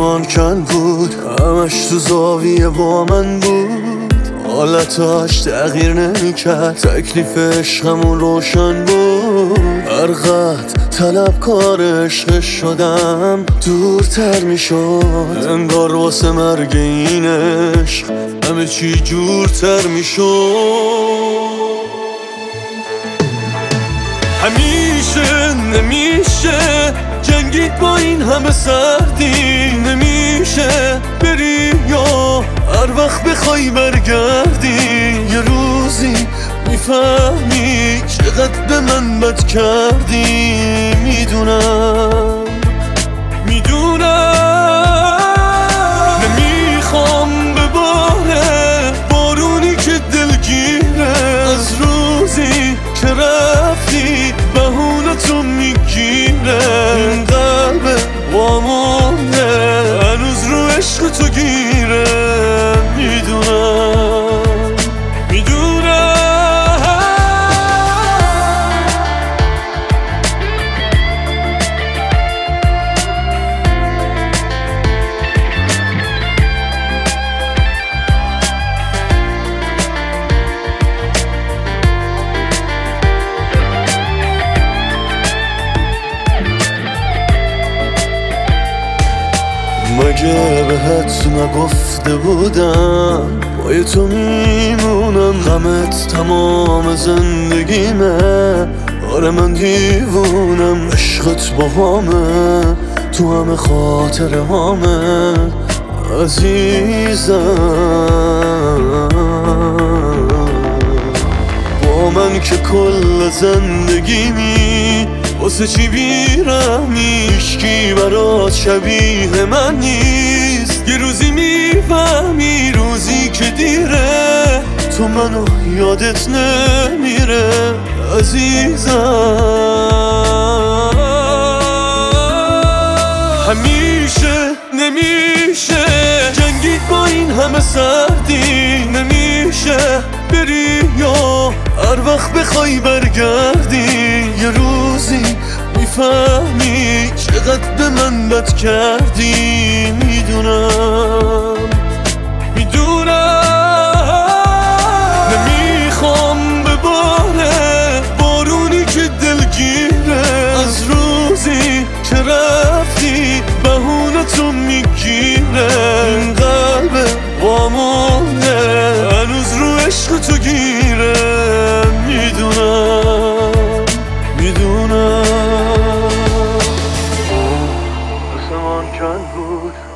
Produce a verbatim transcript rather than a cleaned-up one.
آسمان کن بود، همش تو زاویه با من بود، حالتاش تغییر نمیکرد، تکلیف عشقمون روشن بود. هرقدر طلبکار عشق شدم دورتر میشد، انگار واسه مرگ این عشق همه چی جورتر میشد. همیشه نمیشه جنگید با این همه سردی، نمیشه بری یا هر وقت بخوای برگردی. یه روزی میفهمی چقدر به من بد کردی. میدونم میدونم نمیخوام بباره بارونی که دلگیره، از روزی که رفتی بهونتو میگیره. این قلب وامونه هنوز رو عشق تو گیره. میدونم میدونم مگه بهت نگفته بودم پای تو میمونم، غمت تمام زندگیمه. آره من دیوونم، عشقت با همه تو همه خاطره همه عزیزم. با من که کل زندگیمی واسه چی بیرحمی، هیچکی برات شبیه من نیست. یه روزی میفهمی روزی که دیره تو منو یادت نمیره عزیزم. همیشه نمیشه جنگید با این همه سردی، نمیشه بری یا هر وقت بخوای برگردی. یه روزی میفهمی چقدر به من بد کردی. میدونم میدونم نمیخوام بباره بارونی که دلگیره، از روزی که رفتی بهونتو میگیره. این قلب وامونه هنوز رو عشق تو گیره. میدونم میدونم آسمان کن بود،